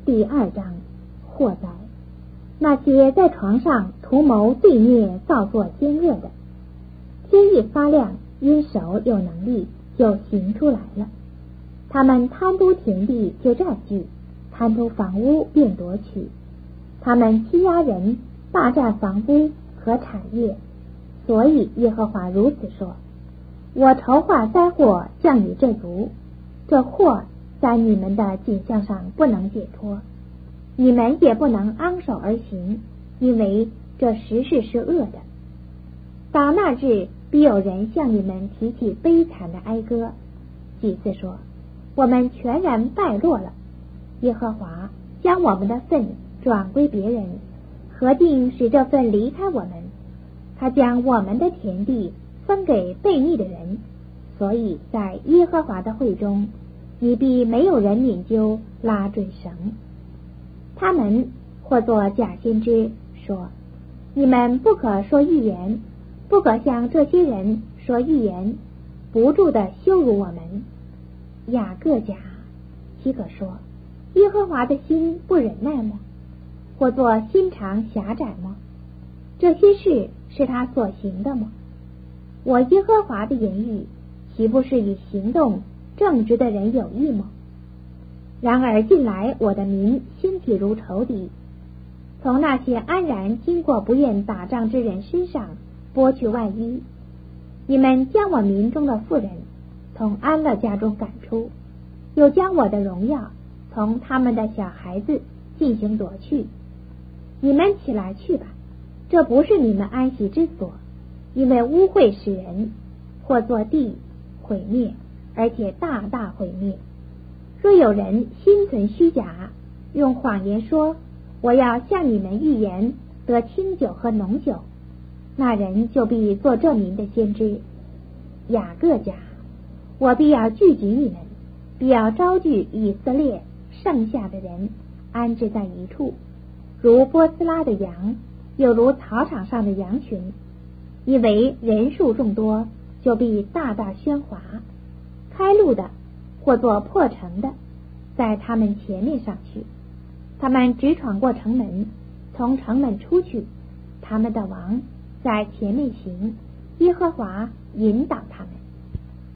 第2章，祸灾。那些在床上图谋罪孽、造作奸恶的，天一发亮，因手有能力，就行出来了。他们贪图田地，就占据；贪图房屋，便夺取。他们欺压人，霸占房屋和产业。所以耶和华如此说：我筹划灾祸降于这族，这祸在你们的景象上不能解脱，你们也不能昂首而行，因为这实事是恶的。到那日，必有人向你们提起悲惨的哀歌，祭司说：我们全然败落了，耶和华将我们的份转归别人，何定使这份离开我们？他将我们的田地分给悖逆的人，所以在耶和华的会中，你必没有人引究拉准绳。他们或作假先知，说：你们不可说预言，不可向这些人说预言，不住地羞辱我们。雅各家，岂可说耶和华的心不忍耐吗？或作心肠狭窄吗？这些事是他所行的吗？我耶和华的言语，岂不是与行动正直的人有益吗？然而近来我的民兴起如仇敌，从那些安然经过不愿打仗之人身上剥去外衣。你们将我民中的妇人从安乐家中赶出，又将我的荣耀从他们的小孩子进行夺去。你们起来去吧，这不是你们安息之所，因为污秽使人，或作地毁灭，而且大大毁灭。若有人心存虚假，用谎言说我要向你们预言得清酒和浓酒，那人就必做这民的先知。雅各家，我必要聚集你们，必要招聚以色列剩下的人，安置在一处，如波斯拉的羊，又如草场上的羊群。因为人数众多，就必大大喧哗。开路的或作破城的，在他们前面上去，他们直闯过城门，从城门出去，他们的王在前面行，耶和华引导他们。